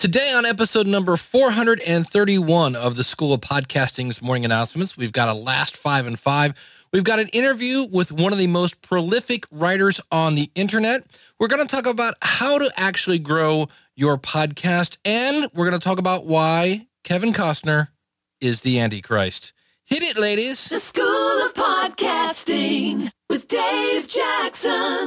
Today on episode number 431 of the School of Podcasting's morning announcements, we've got a last 5 and 5. We've got an interview with one of the most prolific writers on the internet. We're going to talk about how to actually grow your podcast, and we're going to talk about why Kevin Costner is the Antichrist. Hit it, ladies. The School of Podcasting with Dave Jackson.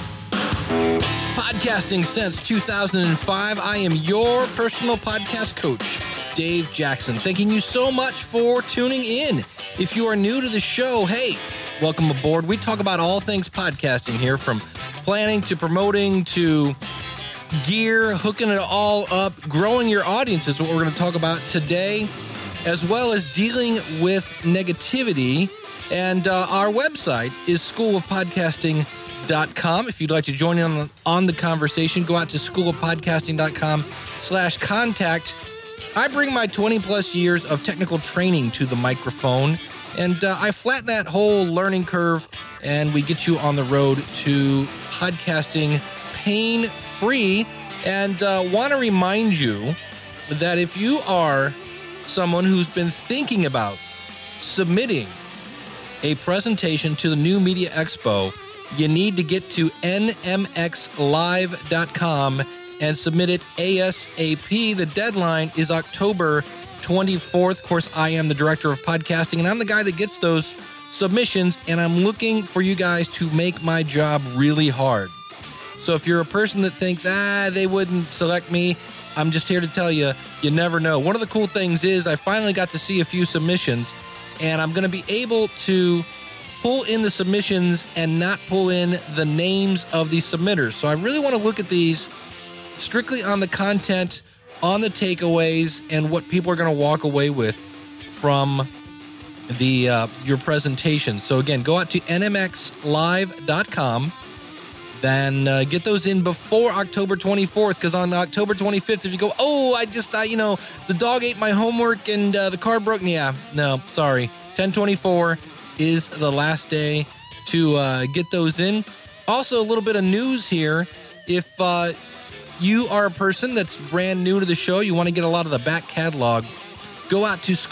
Podcasting since 2005. I am your personal podcast coach, Dave Jackson. Thanking you so much for tuning in. If you are new to the show, hey, welcome aboard. We talk about all things podcasting here, from planning to promoting to gear, hooking it all up. Growing your audience is what we're going to talk about today, as well as dealing with negativity. And our website is schoolofpodcasting.com. If you'd like to join in on the conversation, go out to schoolofpodcasting.com/contact. I bring my 20 plus years of technical training to the microphone, and I flatten that whole learning curve, and we get you on the road to podcasting pain-free. And want to remind you that if you are someone who's been thinking about submitting a presentation to the New Media Expo, you need to get to nmxlive.com and submit it ASAP. The deadline is October 24th. Of course, I am the director of podcasting, and I'm the guy that gets those submissions, and I'm looking for you guys to make my job really hard. So if you're a person that thinks, they wouldn't select me, I'm just here to tell you, you never know. One of the cool things is I finally got to see a few submissions, and I'm going to be able to pull in the submissions and not pull in the names of the submitters. So I really want to look at these strictly on the content, on the takeaways, and what people are going to walk away with from the your presentation. So again, go out to nmxlive.com, then get those in before October 24th, because on October 25th, if you go, the dog ate my homework and the car broke, no, sorry, 10/24 is the last day to get those in. Also, a little bit of news here. If you are a person that's brand new to the show, you want to get a lot of the back catalog, go out to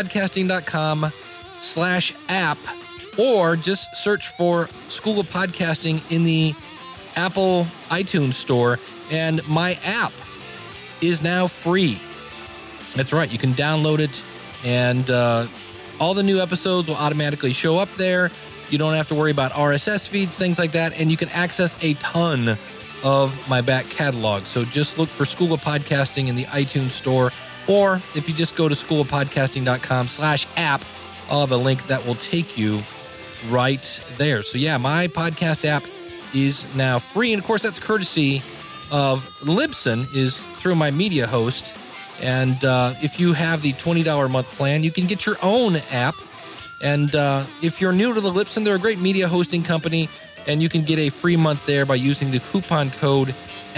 schoolofpodcasting.com/app, or just search for School of Podcasting in the Apple iTunes store, and my app is now free. That's right, you can download it, and all the new episodes will automatically show up there. You don't have to worry about RSS feeds, things like that, and you can access a ton of my back catalog. So just look for School of Podcasting in the iTunes store, or if you just go to schoolofpodcasting.com/app, I'll have a link that will take you right there. So yeah, my podcast app is now free, and of course that's courtesy of Libsyn, is through my media host. And if you have the $20 a month plan, you can get your own app. And if you're new to the Libsyn, they're a great media hosting company, and you can get a free month there by using the coupon code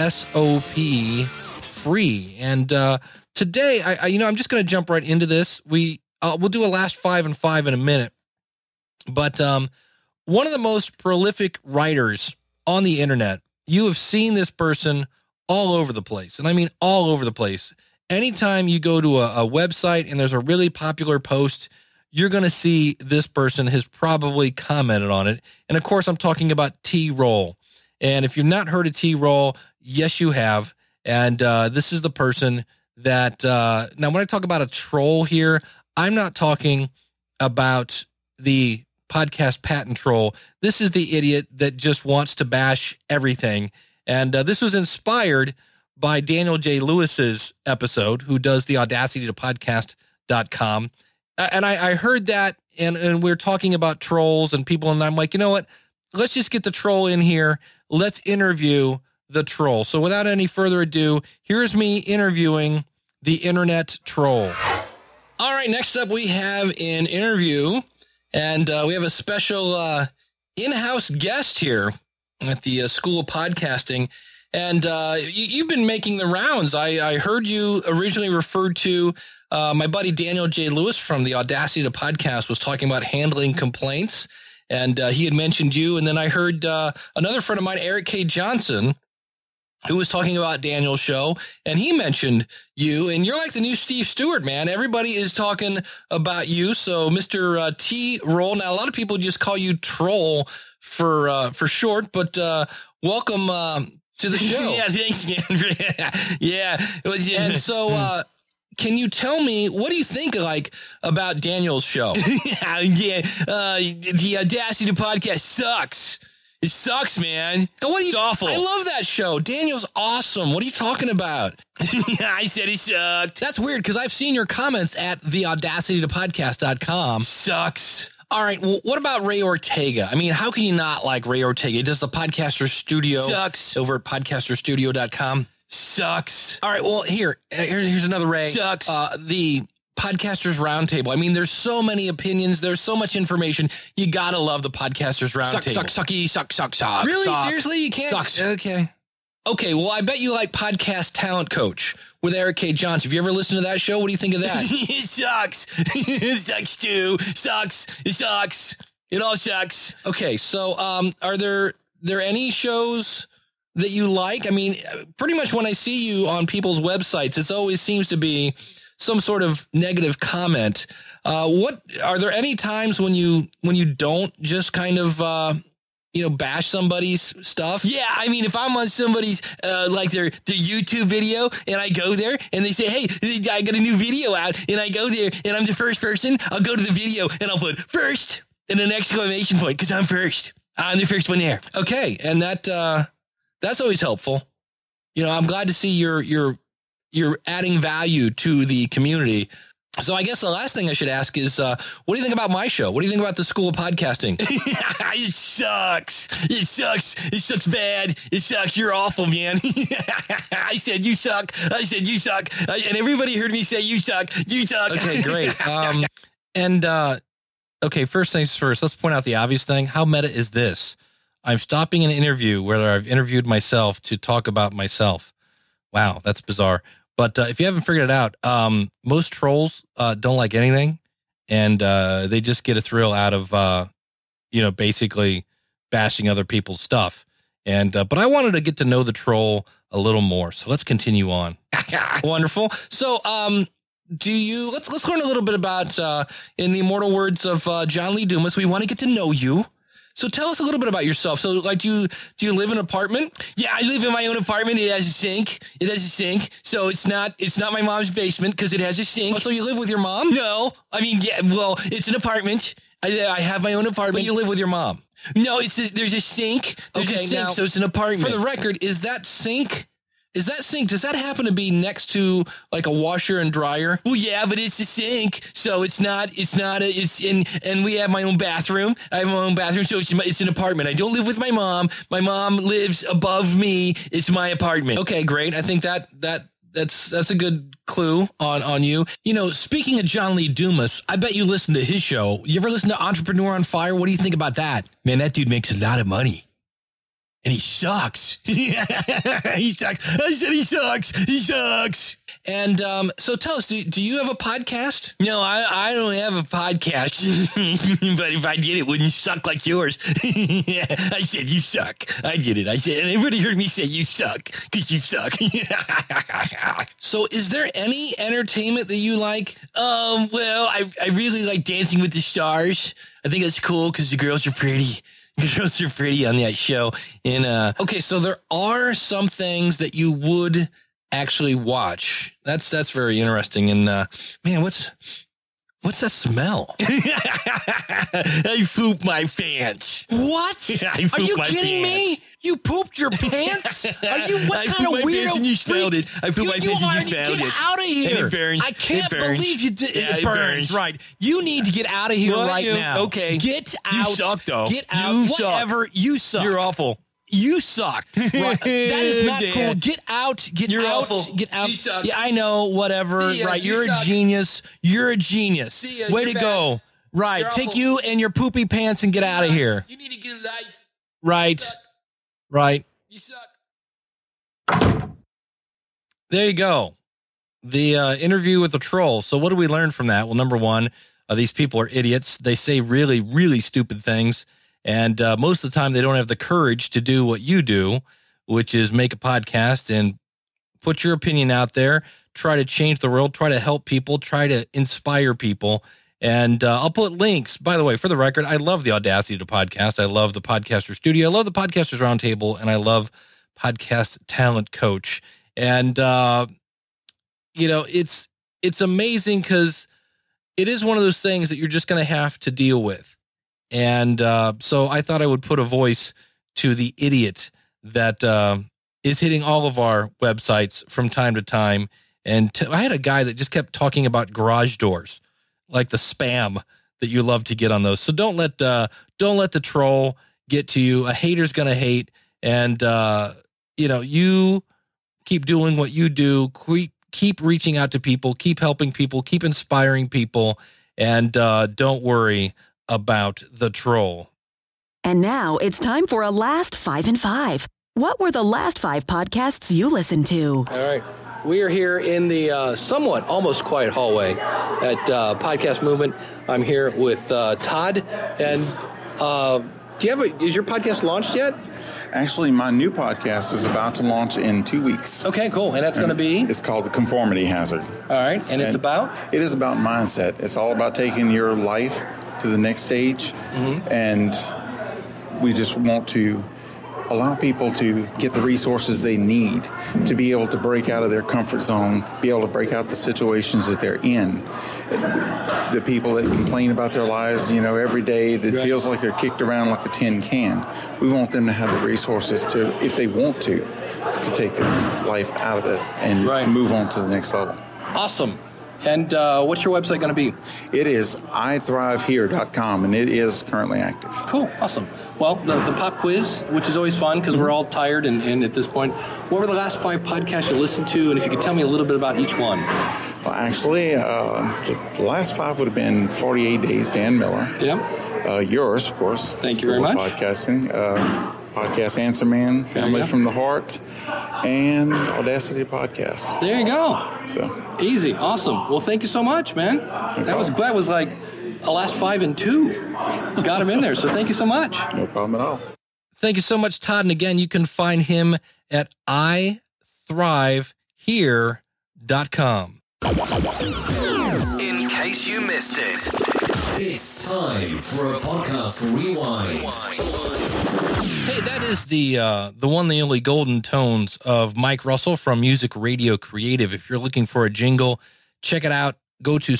SOP free. And today, I'm just going to jump right into this. We'll do a last 5 and 5 in a minute. But one of the most prolific writers on the internet, you have seen this person all over the place. And I mean all over the place. Anytime you go to a website and there's a really popular post, you're going to see this person has probably commented on it. And of course, I'm talking about T-Roll. And if you've not heard of T-Roll, yes, you have. And this is the person that, now when I talk about a troll here, I'm not talking about the podcast patent troll. This is the idiot that just wants to bash everything. And this was inspired by Daniel J. Lewis's episode, who does the Audacity to Podcast.com. And I heard that, and we're talking about trolls and people, and I'm like, you know what? Let's just get the troll in here. Let's interview the troll. So without any further ado, here's me interviewing the internet troll. All right, next up we have an interview, and we have a special in-house guest here at the School of Podcasting. And you've been making the rounds. I heard you originally referred to my buddy Daniel J. Lewis from the Audacity to Podcast was talking about handling complaints. And he had mentioned you. And then I heard another friend of mine, Eric K. Johnson, who was talking about Daniel's show, and he mentioned you, and you're like the new Steve Stewart, man. Everybody is talking about you. So Mr. T. Roll. Now, a lot of people just call you Troll for short, but welcome to the show. Yeah, thanks, man. Yeah. It was, And so can you tell me, what do you think about Daniel's show? The Audacity podcast sucks. It sucks, man. It's awful. I love that show. Daniel's awesome. What are you talking about? I said it sucked. That's weird because I've seen your comments at theaudacitytopodcast.com. Sucks. All right. Well, what about Ray Ortega? I mean, how can you not like Ray Ortega? Does the Podcaster Studio sucks over at podcasterstudio.com? Sucks. All right. Well, here's another Ray. Sucks. The Podcasters Roundtable. I mean, there's so many opinions. There's so much information. You gotta love the Podcasters Roundtable. Suck. Really? Suck. Seriously? You can't? Sucks. Okay. Well, I bet you like Podcast Talent Coach with Eric K. Johnson. Have you ever listened to that show? What do you think of that? It sucks. It sucks too. Sucks. It sucks. It all sucks. Okay. So, are there any shows that you like? I mean, pretty much when I see you on people's websites, it always seems to be some sort of negative comment. What are there any times when you don't just kind of bash somebody's stuff? Yeah, I mean, if I'm on somebody's like their YouTube video and I go there and they say, "Hey, I got a new video out," and I go there and I'm the first person, I'll go to the video and I'll put first and an exclamation point because I'm first. I'm the first one there. Okay, and that's always helpful. I'm glad to see you're adding value to the community. So I guess the last thing I should ask is, what do you think about my show? What do you think about the School of Podcasting? It sucks. It sucks. It sucks bad. It sucks. You're awful, man. I said you suck. I said you suck. And everybody heard me say you suck. You suck. Okay, great. Okay, first things first, let's point out the obvious thing. How meta is this? I'm stopping an interview where I've interviewed myself to talk about myself. Wow, that's bizarre. But if you haven't figured it out, most trolls don't like anything, and they just get a thrill out of, basically bashing other people's stuff. And but I wanted to get to know the troll a little more, so let's continue on. Wonderful. So, let's learn a little bit about, in the immortal words of John Lee Dumas, we want to get to know you. So tell us a little bit about yourself. So, like, do you live in an apartment? Yeah, I live in my own apartment. It has a sink. So it's not my mom's basement because it has a sink. Oh, so you live with your mom? No, I mean, yeah, well, it's an apartment. I have my own apartment. But you live with your mom? No, there's a sink. There's a sink, so it's an apartment. For the record, does that sink, does that happen to be next to like a washer and dryer? Well, yeah, but it's a sink, so and we have my own bathroom. I have my own bathroom, so it's an apartment. I don't live with my mom. My mom lives above me. It's my apartment. Okay, great. I think that's a good clue on you. Speaking of John Lee Dumas, I bet you listen to his show. You ever listen to Entrepreneur on Fire? What do you think about that? Man, that dude makes a lot of money. And he sucks. He sucks. I said he sucks. He sucks. And so tell us, do you have a podcast? No, I don't have a podcast. But if I did, it wouldn't suck like yours. I said you suck. I did it. I said, and everybody heard me say you suck because you suck. So is there any entertainment that you like? Well, I really like Dancing with the Stars. I think that's cool because the girls are pretty. Girls are pretty on that show. And okay, so there are some things that you would actually watch. That's very interesting. And man, what's that smell? I pooped my pants. What? Are you kidding me? You pooped your pants? What kind of weirdo? And you smelled it. I pooped my pants and you smelled it. Get out of here. And it burns. I can't believe you did. Yeah, it burns. Right. You need to get out of here now. Okay. Get out. You suck, though. Get out. You Whatever. Suck. You suck. You're awful. You suck. Right. That is not cool. Get out. You're out. Awful. Get out. You suck. Yeah, I know. Whatever. Ya, right. You're a genius. You're a genius. See ya. Way to go. Right. You're Take awful. you and your poopy pants and get out of here. You need to get a life. Right. You suck. Right. You suck. There you go. The interview with the troll. So what do we learn from that? Well, number one, these people are idiots. They say really, really stupid things. And most of the time they don't have the courage to do what you do, which is make a podcast and put your opinion out there, try to change the world, try to help people, try to inspire people. And I'll put links, by the way, for the record, I love the Audacity to Podcast. I love the Podcaster Studio. I love the Podcasters Roundtable, and I love Podcast Talent Coach. And, it's amazing because it is one of those things that you're just going to have to deal with. And so I thought I would put a voice to the idiot that is hitting all of our websites from time to time. And I had a guy that just kept talking about garage doors, like the spam that you love to get on those. So don't let the troll get to you. A hater's going to hate. And, you keep doing what you do. Keep reaching out to people, keep helping people, keep inspiring people, and don't worry about the troll. And now it's time for a Last 5 and 5. What were the last 5 podcasts you listened to? All right. We are here in the somewhat almost quiet hallway at Podcast Movement. I'm here with Todd. And is your podcast launched yet? Actually, my new podcast is about to launch in 2 weeks. Okay, cool. And that's going to be? It's called The Conformity Hazard. All right. And it's about? It is about mindset. It's all about taking your life to the next stage. Mm-hmm. And we just want to allow people to get the resources they need to be able to break out of their comfort zone, be able to break out the situations that they're in. The people that complain about their lives, every day, that feels like they're kicked around like a tin can. We want them to have the resources to, if they want to take their life out of it and move on to the next level. Awesome. And what's your website going to be? It is iThriveHere.com, and it is currently active. Cool. Awesome. Well, the pop quiz, which is always fun because we're all tired and at this point, what were the last 5 podcasts you listened to? And if you could tell me a little bit about each one. Well, actually, the last 5 would have been 48 Days, Dan Miller. Yeah. Yours, of course. Thank you very much. Podcasting. Podcast Answer Man, Family from the Heart, and Audacity Podcast. There you go. So easy. Awesome. Well, thank you so much, man. That was like a last 5 and 2. Got him in there. So thank you so much. No problem at all. Thank you so much, Todd. And again, you can find him at iThriveHere.com. In case you missed it, it's time for a podcast rewind. Hey, that is the one, the only golden tones of Mike Russell from Music Radio Creative. If you're looking for a jingle, check it out. Go to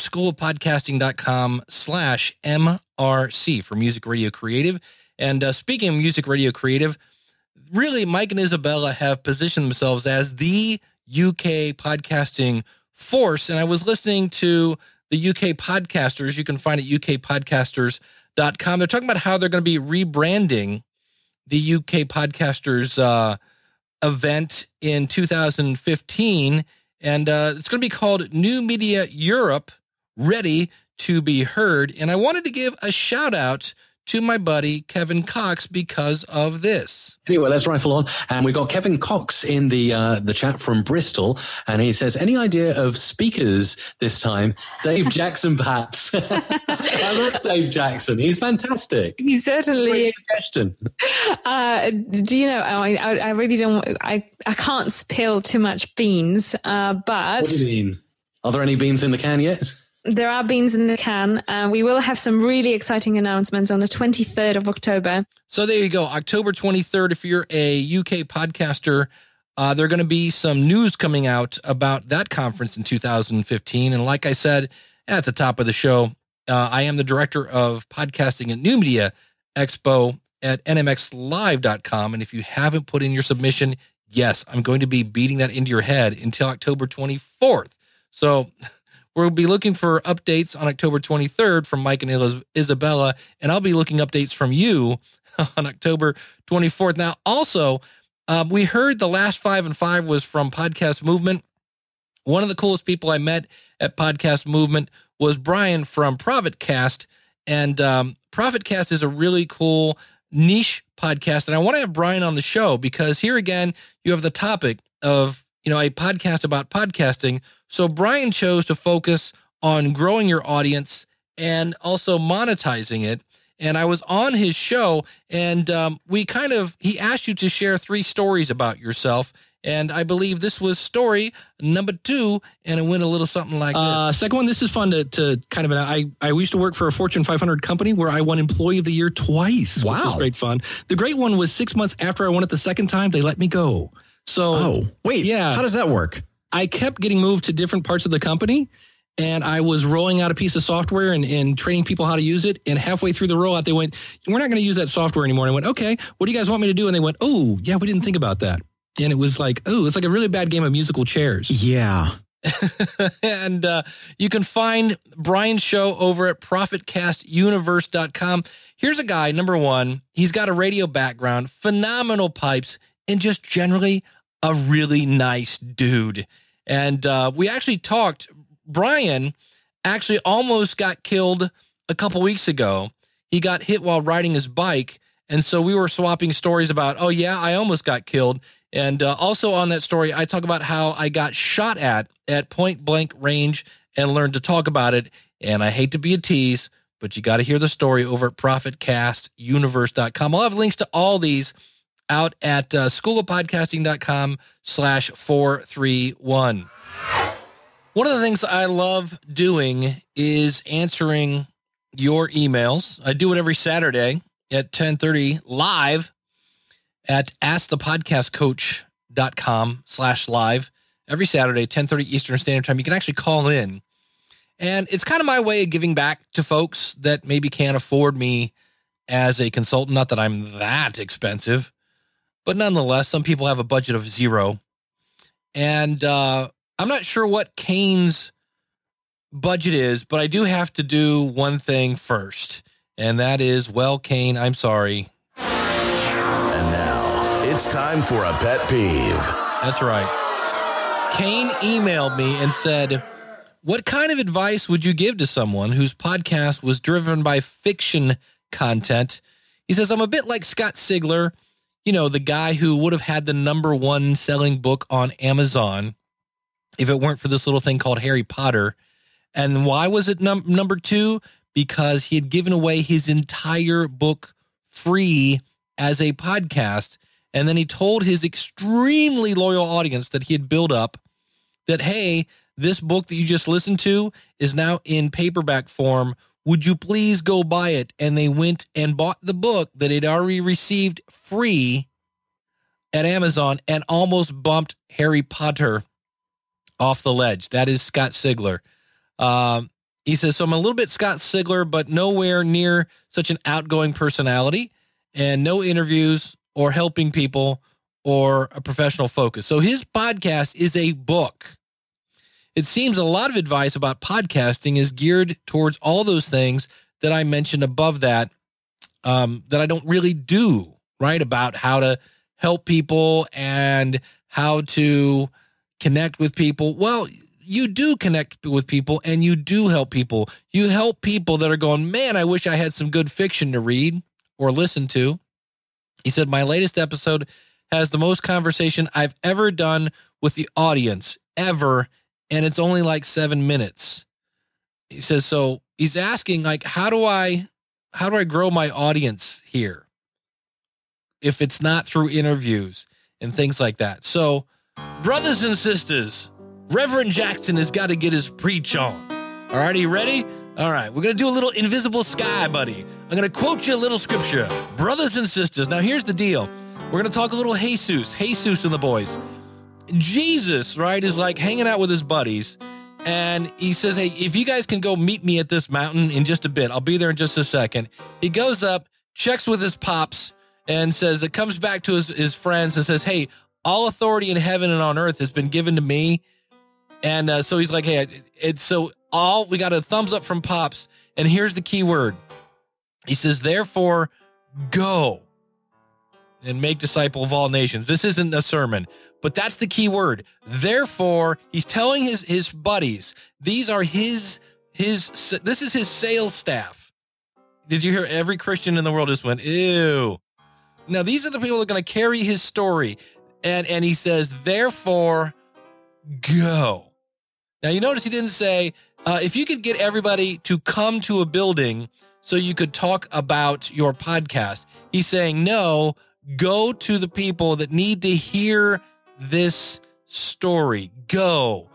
schoolofpodcasting.com/MRC for Music Radio Creative. And speaking of Music Radio Creative, really, Mike and Isabella have positioned themselves as the UK podcasting force. And I was listening to the UK Podcasters. You can find it at ukpodcasters.com. They're talking about how they're going to be rebranding the UK Podcasters event in 2015. And it's going to be called New Media Europe, Ready to be Heard. And I wanted to give a shout out to my buddy Kevin Cox because of this. Anyway, let's rifle on. And we got Kevin Cox in the chat from Bristol. And he says, any idea of speakers this time? Dave Jackson, perhaps. I love Dave Jackson. He's fantastic. He certainly Great is. suggestion. Do you know, I really don't, I can't spill too much beans, but... What do you mean? Are there any beans in the can yet? There are beans in the can. We will have some really exciting announcements on the 23rd of October. So there you go. October 23rd, if you're a UK podcaster, there are going to be some news coming out about that conference in 2015. And like I said at the top of the show, I am the director of podcasting at New Media Expo at nmxlive.com. And if you haven't put in your submission, yes, I'm going to be beating that into your head until October 24th. So we'll be looking for updates on October 23rd from Mike and Isabella, and I'll be looking updates from you on October 24th. Now, also, we heard the last 5 and 5 was from Podcast Movement. One of the coolest people I met at Podcast Movement was Brian from ProfitCast, and ProfitCast is a really cool niche podcast, and I want to have Brian on the show because here again, you have the topic of a podcast about podcasting. So Brian chose to focus on growing your audience and also monetizing it. and I was on his show, and he asked you to share 3 stories about yourself. And I believe this was story number 2, and it went a little something like this. Second one, this is fun to kind of, I used to work for a Fortune 500 company where I won Employee of the Year twice. Wow. Which was great fun. The great one was 6 months after I won it the second time, they let me go. So, how does that work? I kept getting moved to different parts of the company, and I was rolling out a piece of software and training people how to use it. And halfway through the rollout, they went, we're not going to use that software anymore. And I went, okay, what do you guys want me to do? And they went, oh, yeah, we didn't think about that. And it was like, it's like a really bad game of musical chairs. Yeah. And you can find Brian's show over at ProfitCastUniverse.com. Here's a guy, number 1. He's got a radio background, phenomenal pipes, and just generally a really nice dude. And we actually talked. Brian actually almost got killed a couple weeks ago. He got hit while riding his bike. And so we were swapping stories about, oh, yeah, I almost got killed. And also on that story, I talk about how I got shot at point blank range and learned to talk about it. And I hate to be a tease, but you got to hear the story over at ProfitCastUniverse.com. I'll have links to all these out at schoolofpodcasting.com/431. One of the things I love doing is answering your emails. I do it every Saturday at 10:30 live at askthepodcastcoach.com/live every Saturday, 10:30 Eastern Standard Time. You can actually call in. And it's kind of my way of giving back to folks that maybe can't afford me as a consultant. Not that I'm that expensive, but nonetheless, some people have a budget of 0. And I'm not sure what Kane's budget is, but I do have to do one thing first. And that is, well, Kane, I'm sorry. And now it's time for a pet peeve. That's right. Kane emailed me and said, what kind of advice would you give to someone whose podcast was driven by fiction content? He says, I'm a bit like Scott Sigler, the guy who would have had the number 1 selling book on Amazon if it weren't for this little thing called Harry Potter. And why was it number 2? Because he had given away his entire book free as a podcast. And then he told his extremely loyal audience that he had built up that, hey, this book that you just listened to is now in paperback form. Would you please go buy it? And they went and bought the book that they'd already received free at Amazon and almost bumped Harry Potter off the ledge. That is Scott Sigler. He says, so I'm a little bit Scott Sigler, but nowhere near such an outgoing personality and no interviews or helping people or a professional focus. So his podcast is a book. It seems a lot of advice about podcasting is geared towards all those things that I mentioned above that I don't really do, right? About how to help people and how to connect with people. Well, you do connect with people and you do help people. You help people that are going, man, I wish I had some good fiction to read or listen to. He said, my latest episode has the most conversation I've ever done with the audience, ever. And it's only like 7 minutes. He says, so he's asking, like, how do I grow my audience here if it's not through interviews and things like that? So, brothers and sisters, Reverend Jackson has got to get his preach on. All right, are you ready? All right, we're going to do a little invisible sky, buddy. I'm going to quote you a little scripture. Brothers and sisters, now here's the deal. We're going to talk a little Jesus and the boys. Jesus, right, is like hanging out with his buddies. And he says, hey, if you guys can go meet me at this mountain in just a bit, I'll be there in just a second. He goes up, checks with his pops, and says, it comes back to his friends and says, hey, all authority in heaven and on earth has been given to me. And so he's like, hey, we got a thumbs up from Pops. And here's the key word. He says, therefore, go and make disciple of all nations. This isn't a sermon, but that's the key word. Therefore, he's telling his buddies, these are this is his sales staff. Did you hear every Christian in the world just went, ew. Now, these are the people that are going to carry his story. And he says, therefore, go. Now, you notice he didn't say, if you could get everybody to come to a building so you could talk about your podcast. He's saying, no, go to the people that need to hear this story. Go.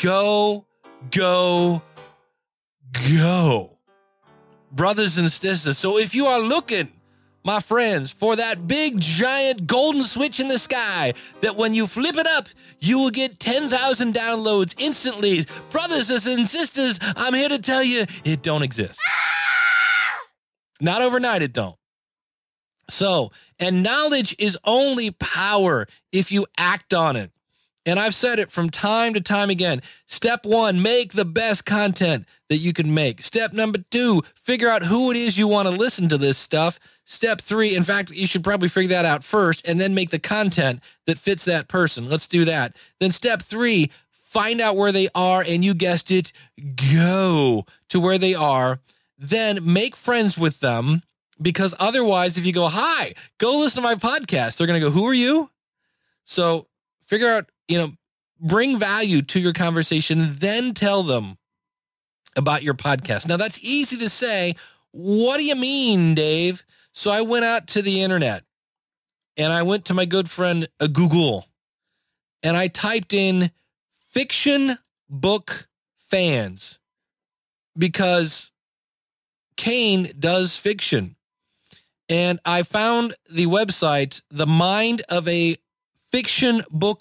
Brothers and sisters, so if you are looking, my friends, for that big, giant golden switch in the sky that when you flip it up, you will get 10,000 downloads instantly. Brothers and sisters, I'm here to tell you, it don't exist. Not overnight, it don't. So, and knowledge is only power if you act on it. And I've said it from time to time again. Step 1, make the best content that you can make. Step number 2, figure out who it is you want to listen to this stuff. Step 3, in fact, you should probably figure that out first and then make the content that fits that person. Let's do that. Then step 3, find out where they are, and you guessed it, go to where they are. Then make friends with them, because otherwise, if you go, hi, go listen to my podcast, they're going to go, who are you? So figure out, bring value to your conversation, then tell them about your podcast. Now, that's easy to say. What do you mean, Dave? So I went out to the internet and I went to my good friend Google and I typed in fiction book fans because Kane does fiction. And I found the website, The Mind of a Fiction Book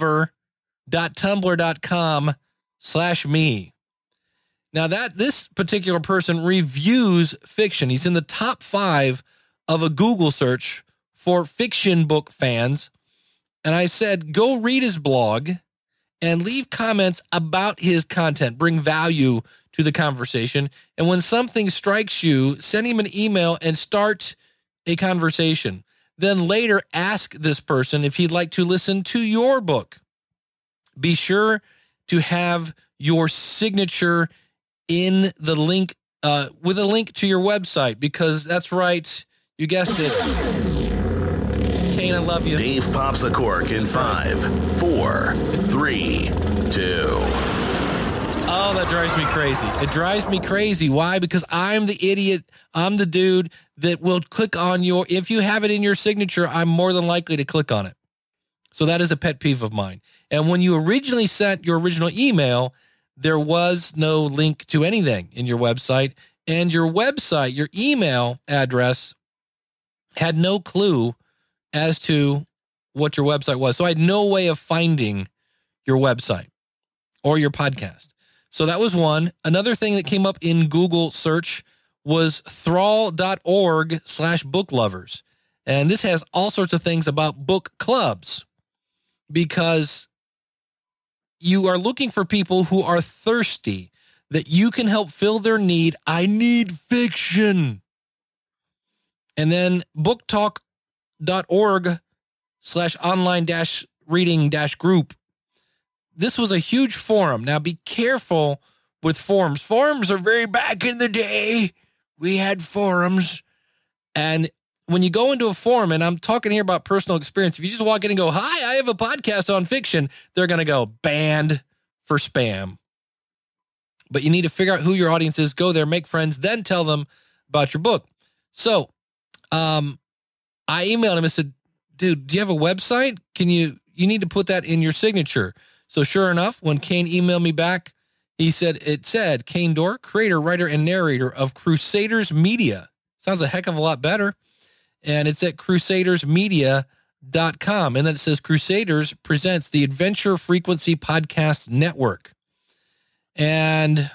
Lover.tumblr.com/me. Now this particular person reviews fiction. He's in the top 5 of a Google search for fiction book fans. And I said, go read his blog and leave comments about his content. Bring value to the conversation. And when something strikes you, send him an email and start a conversation. Then later ask this person if he'd like to listen to your book. Be sure to have your signature in the link, with a link to your website, because that's right, you guessed it. Kane, I love you. Dave pops a cork in 5, 4, 3, 2. Oh, that drives me crazy. It drives me crazy. Why? Because I'm the idiot. I'm the dude that will click on if you have it in your signature, I'm more than likely to click on it. So that is a pet peeve of mine. And when you originally sent your original email, there was no link to anything in your website. And your website, your email address, had no clue as to what your website was. So I had no way of finding your website or your podcast. So that was one. Another thing that came up in Google search was thrall.org/booklovers. And this has all sorts of things about book clubs, because you are looking for people who are thirsty, that you can help fill their need. I need fiction. And then booktalk.org/online-reading-group. This was a huge forum. Now be careful with forums. Forums are very back in the day. We had forums. And when you go into a forum, and I'm talking here about personal experience, if you just walk in and go, hi, I have a podcast on fiction, they're going to go banned for spam. But you need to figure out who your audience is, go there, make friends, then tell them about your book. So I emailed him and said, dude, do you have a website? You need to put that in your signature. So sure enough, when Kane emailed me back, it said, Kane Dorr, creator, writer, and narrator of Crusaders Media. Sounds a heck of a lot better. And it's at crusadersmedia.com. And then it says Crusaders presents the Adventure Frequency Podcast Network. And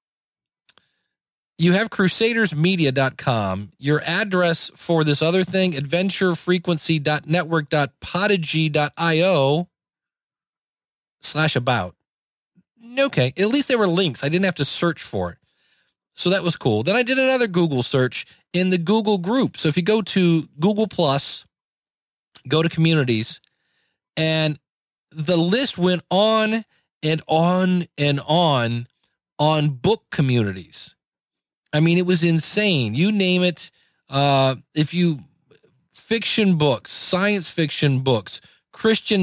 you have crusadersmedia.com. Your address for this other thing, adventurefrequency.network.podigy.io/about. Okay, at least there were links. I didn't have to search for it. So that was cool. Then I did another Google search in the Google group. So if you go to Google+, go to communities, and the list went on and on and on book communities. I mean, it was insane. You name it. Fiction books, science fiction books, Christian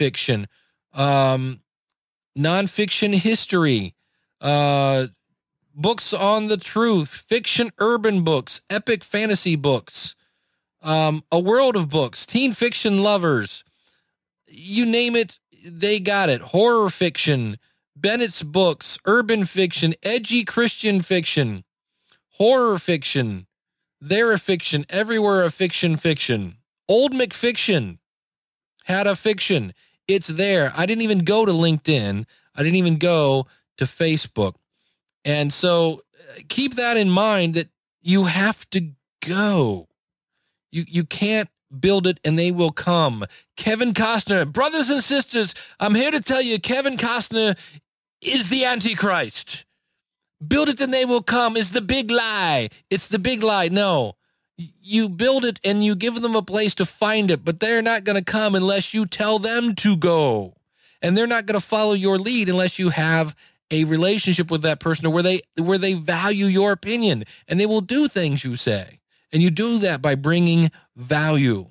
nonfiction, nonfiction history, books on the truth, fiction urban books, epic fantasy books, a world of books, teen fiction lovers, you name it, they got it. Horror fiction, Bennett's books, urban fiction, edgy Christian fiction, horror fiction, there a fiction, everywhere a fiction. Old McFiction had a fiction. It's there. I didn't even go to LinkedIn. I didn't even go to Facebook. And so keep that in mind, that you have to go. You can't build it and they will come. Kevin Costner, brothers and sisters, I'm here to tell you, Kevin Costner is the Antichrist. Build it and they will come is the big lie. It's the big lie. No, you build it and you give them a place to find it, but they're not going to come unless you tell them to go. And they're not going to follow your lead unless you have a relationship with that person where they value your opinion, and they will do things you say. And you do that by bringing value.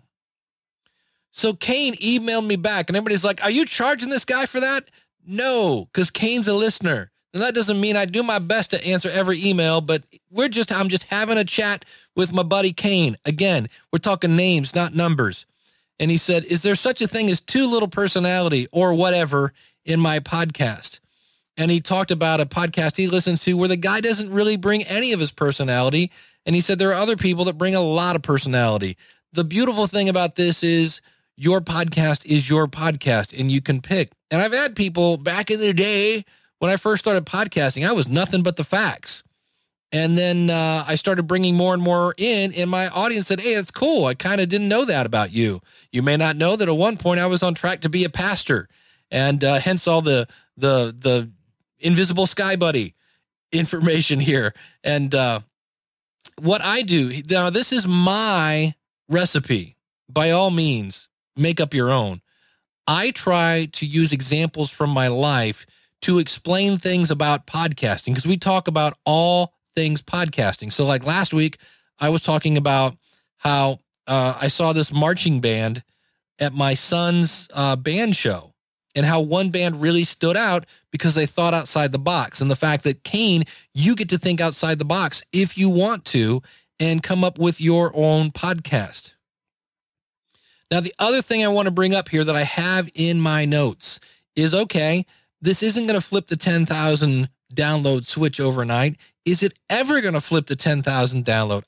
So Kane emailed me back, and everybody's like, are you charging this guy for that? No, because Kane's a listener. And that doesn't mean I do my best to answer every email, but I'm just having a chat with my buddy Kane. Again, we're talking names, not numbers. And he said, is there such a thing as too little personality or whatever in my podcast? And he talked about a podcast he listens to where the guy doesn't really bring any of his personality. And he said there are other people that bring a lot of personality. The beautiful thing about this is your podcast is your podcast, and you can pick. And I've had people back in the day when I first started podcasting, I was nothing but the facts. And then I started bringing more and more in, and my audience said, hey, it's cool. I kind of didn't know that about you. You may not know that at one point I was on track to be a pastor, and hence all the invisible sky buddy information here. And what I do, now this is my recipe. By all means, make up your own. I try to use examples from my life to explain things about podcasting, because we talk about all things podcasting. So like last week, I was talking about how I saw this marching band at my son's band show, and how one band really stood out because they thought outside the box. And the fact that, Kane, you get to think outside the box if you want to and come up with your own podcast. Now, the other thing I want to bring up here that I have in my notes is, okay, this isn't going to flip the 10,000 download switch overnight. Is it ever going to flip the 10,000 download?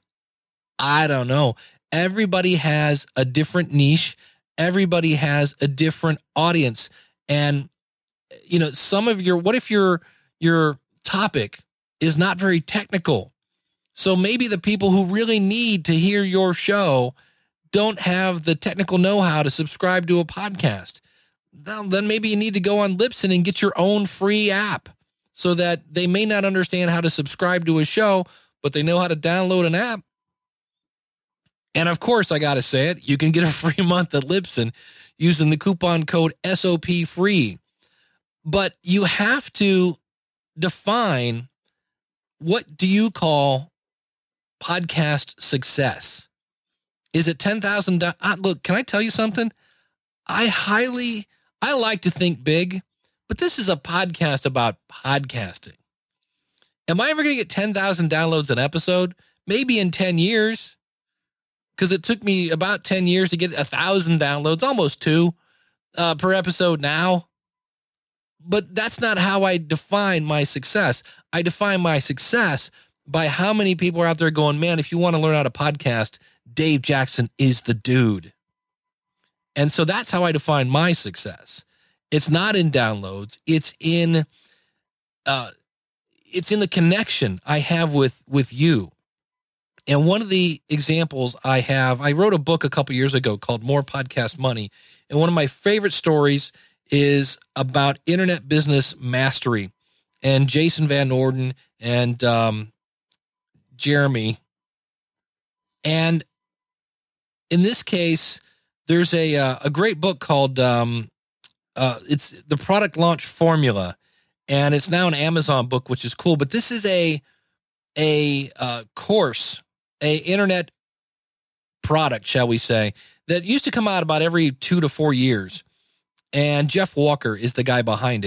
I don't know. Everybody has a different niche. Everybody has a different audience. And, you know, what if your topic is not very technical? So maybe the people who really need to hear your show don't have the technical know-how to subscribe to a podcast. Then maybe you need to go on Libsyn and get your own free app so that they may not understand how to subscribe to a show, but they know how to download an app. And of course, I got to say it, you can get a free month at Libsyn using the coupon code SOPFREE. But you have to define, what do you call podcast success? Is it 10,000? Look, can I tell you something? I like to think big, but this is a podcast about podcasting. Am I ever going to get 10,000 downloads an episode? Maybe in 10 years, because it took me about 10 years to get 1,000 downloads, almost 2 per episode now. But that's not how I define my success. I define my success by how many people are out there going, man, if you want to learn how to podcast, Dave Jackson is the dude. And so that's how I define my success. It's not in downloads. It's in the connection I have with you. And one of the examples I wrote a book a couple years ago called More Podcast Money. And one of my favorite stories is about internet business mastery. And Jason Van Orden and Jeremy. And in this case, there's a great book called it's The Product Launch Formula, and it's now an Amazon book, which is cool. But this is a course, a internet product, shall we say, that used to come out about every 2 to 4 years. And Jeff Walker is the guy behind it.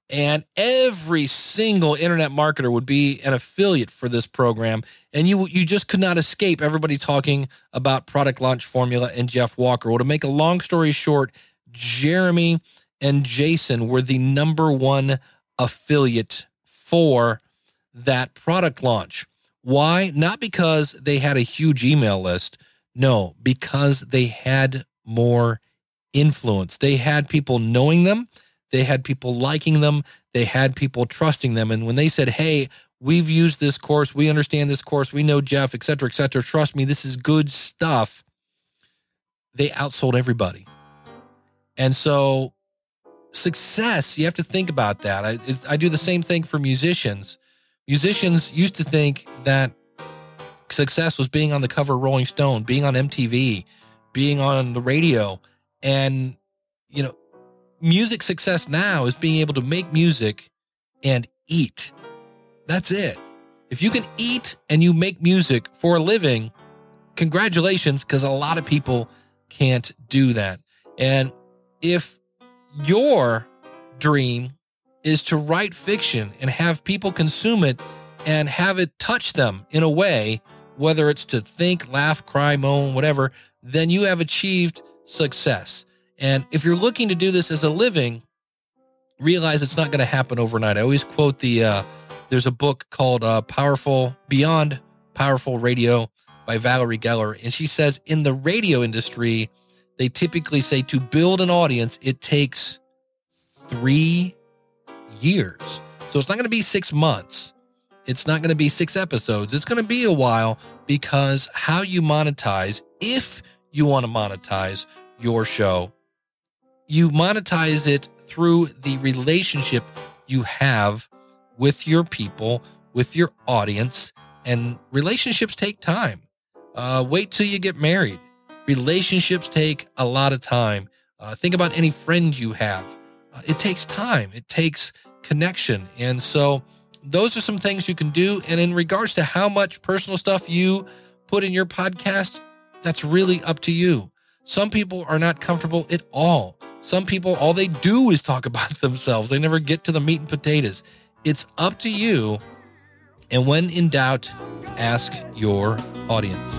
And every single internet marketer would be an affiliate for this program. And you just could not escape everybody talking about Product Launch Formula and Jeff Walker. Well, to make a long story short, Jeremy and Jason were the number one affiliate for that product launch. Why? Not because they had a huge email list. No, because they had more influence. They had people knowing them. They had people liking them. They had people trusting them. And when they said, hey, we've used this course, we understand this course, we know Jeff, et cetera, trust me, this is good stuff, they outsold everybody. And so success, you have to think about that. I do the same thing for musicians. Musicians used to think that success was being on the cover of Rolling Stone, being on MTV, being on the radio. And, you know, music success now is being able to make music and eat. That's it. If you can eat and you make music for a living, congratulations, because a lot of people can't do that. And if your dream is to write fiction and have people consume it and have it touch them in a way, whether it's to think, laugh, cry, moan, whatever, then you have achieved success. And if you're looking to do this as a living, realize it's not going to happen overnight. I always quote there's a book called Beyond Powerful Radio by Valerie Geller. And she says in the radio industry, they typically say to build an audience, it takes 3 years. So it's not going to be 6 months. It's not going to be 6 episodes. It's going to be a while, because how you monetize, if you want to monetize your show, you monetize it through the relationship you have with your people, with your audience, and relationships take time. Wait till you get married. Relationships take a lot of time. Think about any friend you have. It takes time. It takes connection. And so those are some things you can do. And in regards to how much personal stuff you put in your podcast, that's really up to you. Some people are not comfortable at all. Some people, all they do is talk about themselves. They never get to the meat and potatoes. It's up to you. And when in doubt, ask your audience.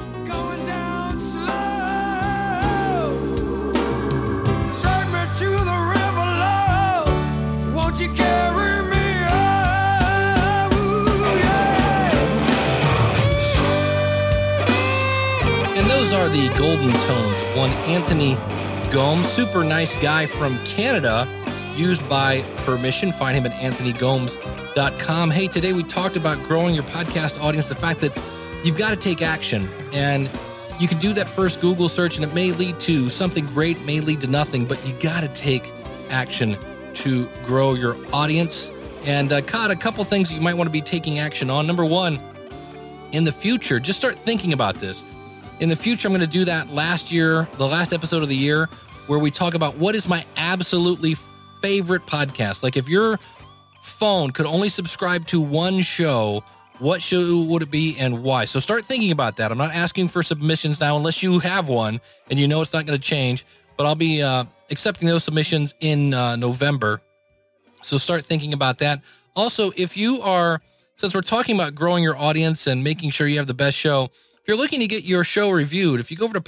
Those are the golden tones of one Anthony Gomes, super nice guy from Canada, used by permission. Find him at anthonygomes.com. Hey, today we talked about growing your podcast audience, the fact that you've got to take action, and you can do that first Google search, and it may lead to something great, may lead to nothing, but you got to take action to grow your audience. And a couple things that you might want to be taking action on. Number one, in the future, just start thinking about this. In the future, I'm going to do that the last episode of the year, where we talk about what is my absolutely favorite podcast. Like if your phone could only subscribe to one show, what show would it be and why? So start thinking about that. I'm not asking for submissions now unless you have one and you know it's not going to change, but I'll be accepting those submissions in November. So start thinking about that. Also, if you are, since we're talking about growing your audience and making sure you have the best show, if you're looking to get your show reviewed, if you go over to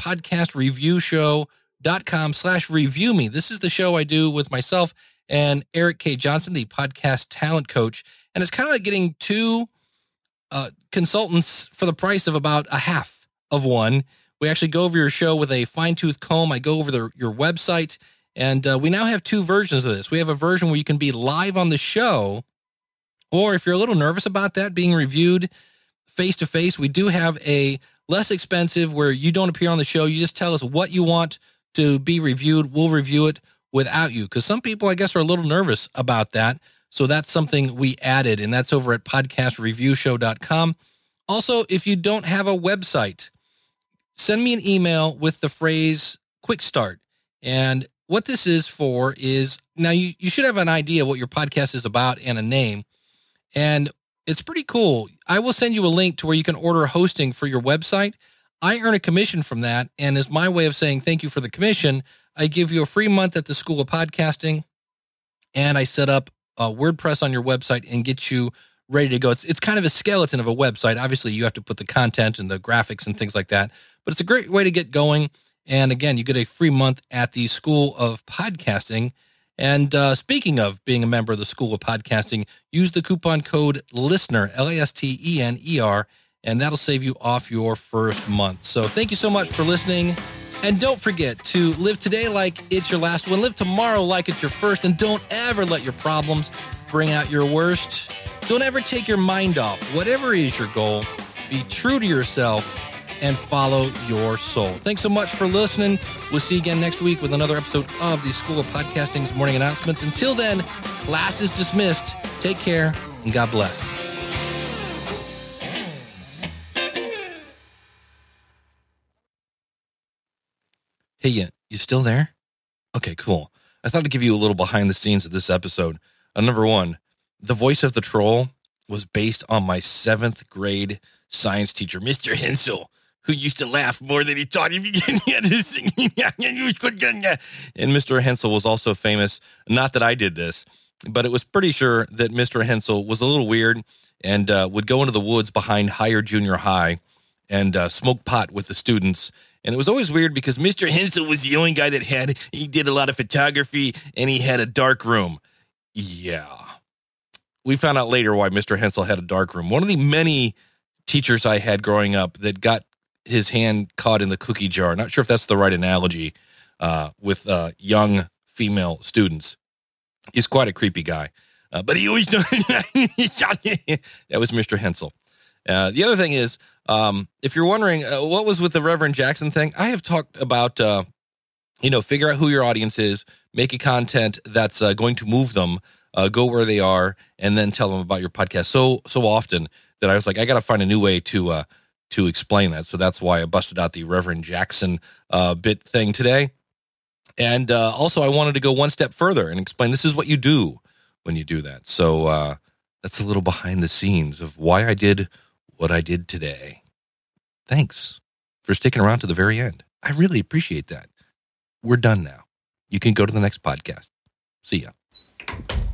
podcastreviewshow.com/review me, this is the show I do with myself and Eric K. Johnson, the podcast talent coach. And it's kind of like getting two consultants for the price of about a half of one. We actually go over your show with a fine-tooth comb. I go over your website, and we now have 2 versions of this. We have a version where you can be live on the show, or if you're a little nervous about that, being reviewed face-to-face, we do have a less expensive where you don't appear on the show. You just tell us what you want to be reviewed. We'll review it without you, because some people, I guess, are a little nervous about that. So that's something we added, and that's over at podcastreviewshow.com. Also, if you don't have a website, send me an email with the phrase quick start. And what this is for is, now you should have an idea of what your podcast is about and a name. And it's pretty cool. I will send you a link to where you can order hosting for your website. I earn a commission from that. And as my way of saying thank you for the commission, I give you a free month at the School of Podcasting. And I set up WordPress on your website and get you ready to go. It's kind of a skeleton of a website. Obviously, you have to put the content and the graphics and things like that, but it's a great way to get going. And again, you get a free month at the School of Podcasting. And speaking of being a member of the School of Podcasting, use the coupon code LISTENER, LASTENER, and that'll save you off your first month. So thank you so much for listening. And don't forget to live today like it's your last one. Live tomorrow like it's your first. And don't ever let your problems bring out your worst. Don't ever take your mind off. Whatever is your goal, be true to yourself and follow your soul. Thanks so much for listening. We'll see you again next week with another episode of the School of Podcasting's Morning Announcements. Until then, class is dismissed. Take care and God bless. Hey, you still there? Okay, cool. I thought I'd give you a little behind the scenes of this episode. Number one, the voice of the troll was based on my 7th grade science teacher, Mr. Hensel, who used to laugh more than he taught him. And Mr. Hensel was also famous, not that I did this, but it was pretty sure that Mr. Hensel was a little weird and would go into the woods behind Higher Junior High and smoke pot with the students. And it was always weird because Mr. Hensel was the only guy that he did a lot of photography and he had a dark room. Yeah. We found out later why Mr. Hensel had a dark room. One of the many teachers I had growing up that got his hand caught in the cookie jar. Not sure if that's the right analogy with young female students. He's quite a creepy guy. But he always that was Mr. Hensel. The other thing is, if you're wondering what was with the Reverend Jackson thing, I have talked about, figure out who your audience is, make a content that's going to move them, go where they are, and then tell them about your podcast so often that I was like, I got to find a new way to explain that. So that's why I busted out the Reverend Jackson bit thing today. And also I wanted to go one step further and explain this is what you do when you do that. So that's a little behind the scenes of why I did what I did today. Thanks for sticking around to the very end. I really appreciate that. We're done now. You can go to the next podcast. See ya.